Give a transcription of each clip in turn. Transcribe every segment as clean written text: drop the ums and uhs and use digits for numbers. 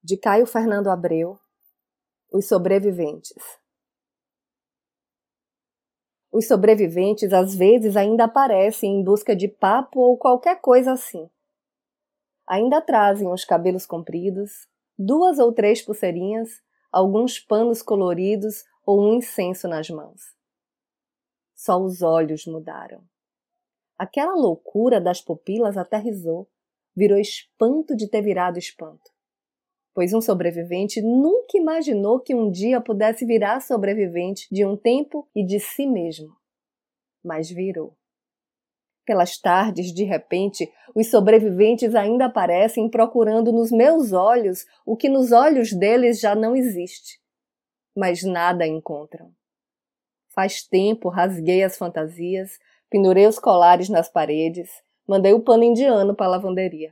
de Caio Fernando Abreu, Os Sobreviventes. Os sobreviventes às vezes ainda aparecem em busca de papo ou qualquer coisa assim. Ainda trazem os cabelos compridos, 2 ou 3 pulseirinhas, alguns panos coloridos ou um incenso nas mãos. Só os olhos mudaram. Aquela loucura das pupilas aterrissou, virou espanto de ter virado espanto. Pois um sobrevivente nunca imaginou que um dia pudesse virar sobrevivente de um tempo e de si mesmo. Mas virou. Pelas tardes, de repente, os sobreviventes ainda aparecem procurando nos meus olhos o que nos olhos deles já não existe. Mas nada encontram. Faz tempo rasguei as fantasias, pendurei os colares nas paredes, mandei o pano indiano para a lavanderia.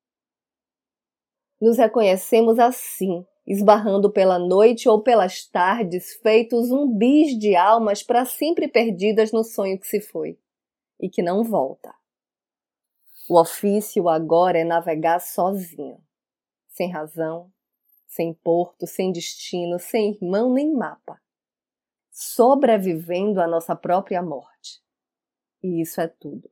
Nos reconhecemos assim, esbarrando pela noite ou pelas tardes, feitos zumbis de almas para sempre perdidas no sonho que se foi e que não volta. O ofício agora é navegar sozinho, sem razão, sem porto, sem destino, sem irmão nem mapa, sobrevivendo à nossa própria morte. E isso é tudo.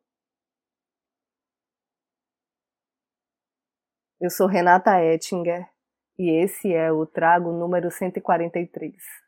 Eu sou Renata Ettinger e esse é o Trago número 143.